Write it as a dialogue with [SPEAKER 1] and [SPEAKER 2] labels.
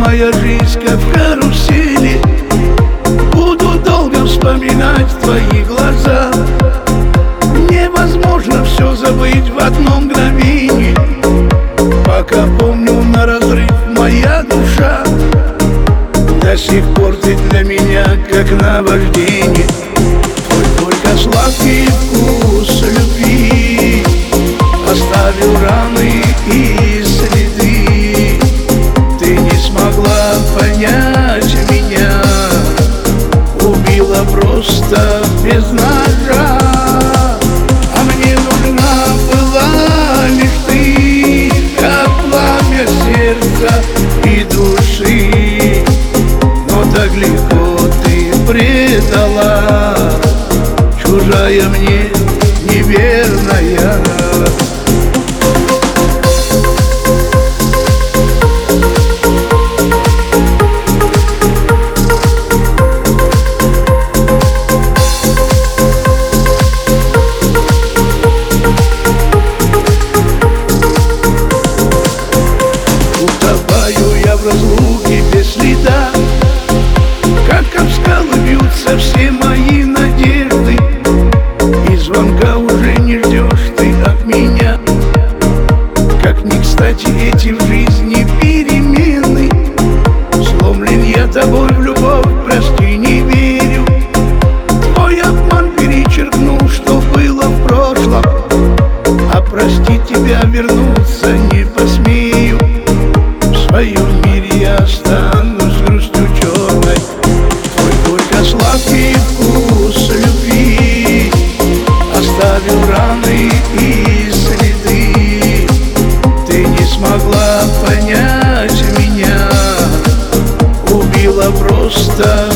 [SPEAKER 1] моя жизнь как в карусели. Буду долго вспоминать твои глаза. Невозможно все забыть в одно мгновение. Пока помню наразрыв моя душа, до сих пор ты для меня как наваждение. Твой только сладкий вкус любви оставил раны и следы. Ты не смогла понять меня, убила просто без ножа. А мне нужна была лишь ты, как пламя сердца и души. Но так легко ты предала, чужая мне, неверная. Утопаю я в разлуке без следа, как об скалы бьются все мои надежды. И звонка уже не ждешь ты от меня. Как ни кстати эти в жизни перемены. Сломлен я тобой в любовь, прости, не верю. Твой обман перечеркнул, что было в прошлом, а простить тебя вернуться не посмею. В своем мире я останусь с грустью черной. Твой только сладкий вкус любви оставил раны и следы. Ты не смогла понять меня, убила просто